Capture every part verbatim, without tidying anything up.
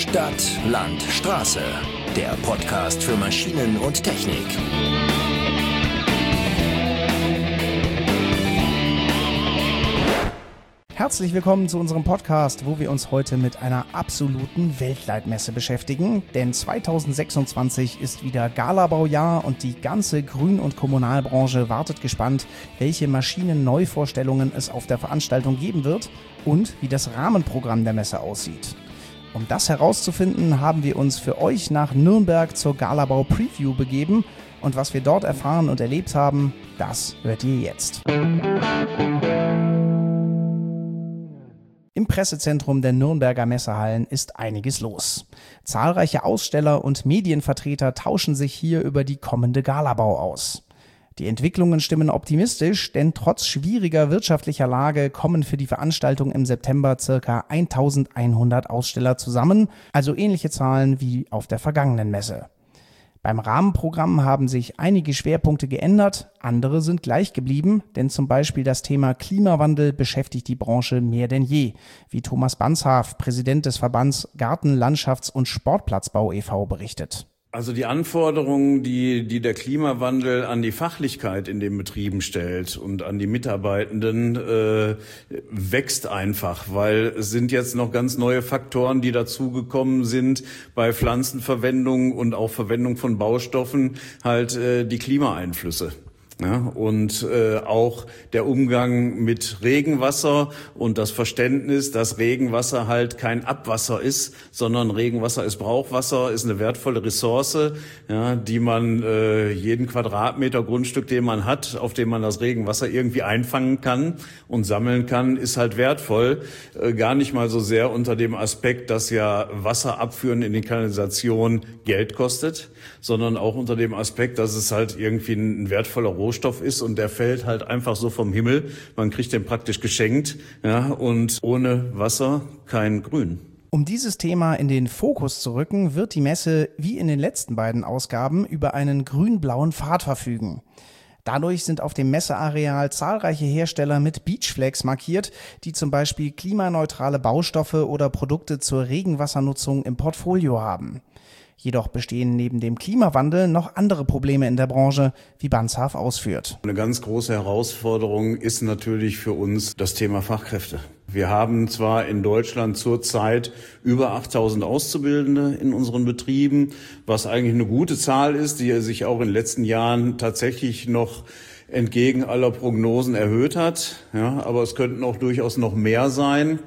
Stadt, Land, Straße. Der Podcast für Maschinen und Technik. Herzlich willkommen zu unserem Podcast, wo wir uns heute mit einer absoluten Weltleitmesse beschäftigen. Denn zweitausendsechsundzwanzig ist wieder Galabaujahr und die ganze Grün- und Kommunalbranche wartet gespannt, welche Maschinen-Neuvorstellungen es auf der Veranstaltung geben wird und wie das Rahmenprogramm der Messe aussieht. Um das herauszufinden, haben wir uns für euch nach Nürnberg zur Galabau Preview begeben. Und was wir dort erfahren und erlebt haben, das hört ihr jetzt. Im Pressezentrum der Nürnberger Messehallen ist einiges los. Zahlreiche Aussteller und Medienvertreter tauschen sich hier über die kommende Galabau aus. Die Entwicklungen stimmen optimistisch, denn trotz schwieriger wirtschaftlicher Lage kommen für die Veranstaltung im September ca. eintausendeinhundert Aussteller zusammen, also ähnliche Zahlen wie auf der vergangenen Messe. Beim Rahmenprogramm haben sich einige Schwerpunkte geändert, andere sind gleich geblieben, denn zum Beispiel das Thema Klimawandel beschäftigt die Branche mehr denn je, wie Thomas Banzhaf, Präsident des Verbands Garten-, Landschafts- und Sportplatzbau e V berichtet. Also die Anforderungen, die, die der Klimawandel an die Fachlichkeit in den Betrieben stellt und an die Mitarbeitenden, äh, wächst einfach, weil es sind jetzt noch ganz neue Faktoren, die dazugekommen sind bei Pflanzenverwendung und auch Verwendung von Baustoffen, halt äh, die Klimaeinflüsse. Ja, und äh, auch der Umgang mit Regenwasser und das Verständnis, dass Regenwasser halt kein Abwasser ist, sondern Regenwasser ist Brauchwasser, ist eine wertvolle Ressource, ja, die man äh, jeden Quadratmeter Grundstück, den man hat, auf dem man das Regenwasser irgendwie einfangen kann und sammeln kann, ist halt wertvoll. Äh, gar nicht mal so sehr unter dem Aspekt, dass ja Wasser abführen in die Kanalisation Geld kostet, sondern auch unter dem Aspekt, dass es halt irgendwie ein wertvoller Rohstoff ist und der fällt halt einfach so vom Himmel. Man kriegt den praktisch geschenkt, ja, und ohne Wasser kein Grün. Um dieses Thema in den Fokus zu rücken, wird die Messe wie in den letzten beiden Ausgaben über einen grün-blauen Pfad verfügen. Dadurch sind auf dem Messeareal zahlreiche Hersteller mit Beachflags markiert, die zum Beispiel klimaneutrale Baustoffe oder Produkte zur Regenwassernutzung im Portfolio haben. Jedoch bestehen neben dem Klimawandel noch andere Probleme in der Branche, wie Banzhaf ausführt. Eine ganz große Herausforderung ist natürlich für uns das Thema Fachkräfte. Wir haben zwar in Deutschland zurzeit über achttausend Auszubildende in unseren Betrieben, was eigentlich eine gute Zahl ist, die sich auch in den letzten Jahren tatsächlich noch entgegen aller Prognosen erhöht hat. Ja, aber es könnten auch durchaus noch mehr sein.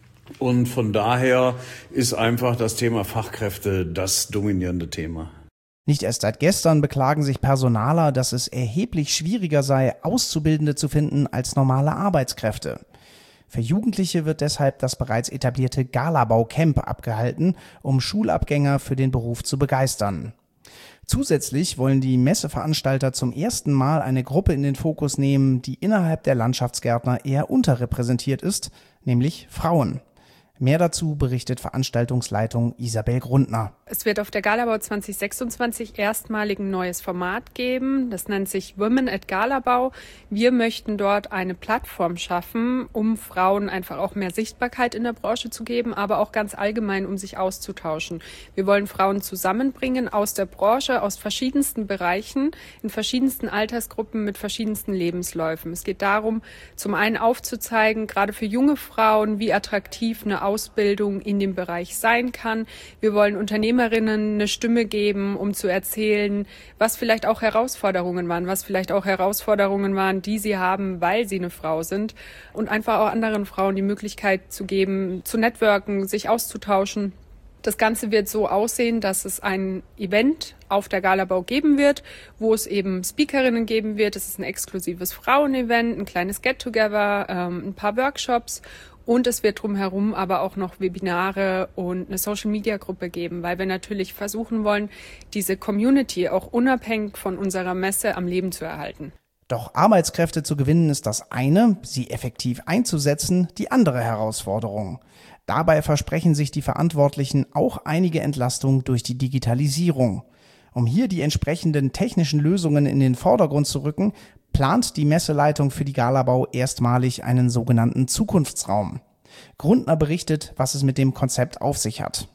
Und von daher ist einfach das Thema Fachkräfte das dominierende Thema. Nicht erst seit gestern beklagen sich Personaler, dass es erheblich schwieriger sei, Auszubildende zu finden als normale Arbeitskräfte. Für Jugendliche wird deshalb das bereits etablierte Galabau-Camp abgehalten, um Schulabgänger für den Beruf zu begeistern. Zusätzlich wollen die Messeveranstalter zum ersten Mal eine Gruppe in den Fokus nehmen, die innerhalb der Landschaftsgärtner eher unterrepräsentiert ist, nämlich Frauen. Mehr dazu berichtet Veranstaltungsleitung Isabel Grundner. Es wird auf der Galabau zwanzig sechsundzwanzig erstmalig ein neues Format geben. Das nennt sich Women at Galabau. Wir möchten dort eine Plattform schaffen, um Frauen einfach auch mehr Sichtbarkeit in der Branche zu geben, aber auch ganz allgemein, um sich auszutauschen. Wir wollen Frauen zusammenbringen aus der Branche, aus verschiedensten Bereichen, in verschiedensten Altersgruppen mit verschiedensten Lebensläufen. Es geht darum, zum einen aufzuzeigen, gerade für junge Frauen, wie attraktiv eine Ausbildung in dem Bereich sein kann. Wir wollen Unternehmerinnen eine Stimme geben, um zu erzählen, was vielleicht auch Herausforderungen waren, was vielleicht auch Herausforderungen waren, die sie haben, weil sie eine Frau sind. Und einfach auch anderen Frauen die Möglichkeit zu geben, zu networken, sich auszutauschen. Das Ganze wird so aussehen, dass es ein Event auf der Galabau geben wird, wo es eben Speakerinnen geben wird. Es ist ein exklusives Frauen-Event, ein kleines Get-Together, ähm, ein paar Workshops. Und es wird drumherum aber auch noch Webinare und eine Social-Media-Gruppe geben, weil wir natürlich versuchen wollen, diese Community auch unabhängig von unserer Messe am Leben zu erhalten. Doch Arbeitskräfte zu gewinnen ist das eine, sie effektiv einzusetzen, die andere Herausforderung. Dabei versprechen sich die Verantwortlichen auch einige Entlastung durch die Digitalisierung. Um hier die entsprechenden technischen Lösungen in den Vordergrund zu rücken, plant die Messeleitung für die Galabau erstmalig einen sogenannten Zukunftsraum. Grundner berichtet, was es mit dem Konzept auf sich hat.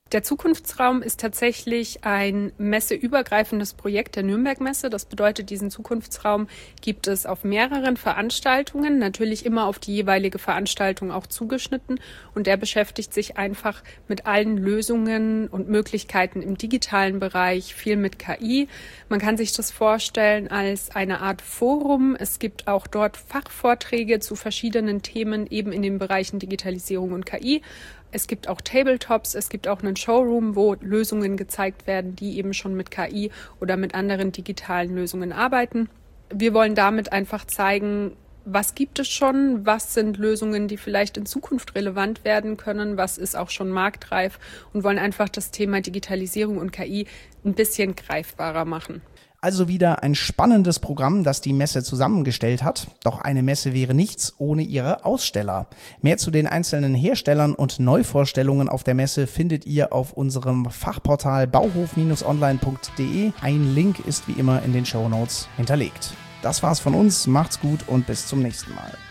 Der Zukunftsraum ist tatsächlich ein messeübergreifendes Projekt der Nürnberg-Messe. Das bedeutet, diesen Zukunftsraum gibt es auf mehreren Veranstaltungen, natürlich immer auf die jeweilige Veranstaltung auch zugeschnitten. Und der beschäftigt sich einfach mit allen Lösungen und Möglichkeiten im digitalen Bereich, viel mit K I. Man kann sich das vorstellen als eine Art Forum. Es gibt auch dort Fachvorträge zu verschiedenen Themen, eben in den Bereichen Digitalisierung und K I. Es gibt auch Tabletops, es gibt auch einen Showroom, wo Lösungen gezeigt werden, die eben schon mit K I oder mit anderen digitalen Lösungen arbeiten. Wir wollen damit einfach zeigen, was gibt es schon, was sind Lösungen, die vielleicht in Zukunft relevant werden können, was ist auch schon marktreif und wollen einfach das Thema Digitalisierung und K I ein bisschen greifbarer machen. Also wieder ein spannendes Programm, das die Messe zusammengestellt hat. Doch eine Messe wäre nichts ohne ihre Aussteller. Mehr zu den einzelnen Herstellern und Neuvorstellungen auf der Messe findet ihr auf unserem Fachportal bauhof Bindestrich online Punkt de. Ein Link ist wie immer in den Shownotes hinterlegt. Das war's von uns, macht's gut und bis zum nächsten Mal.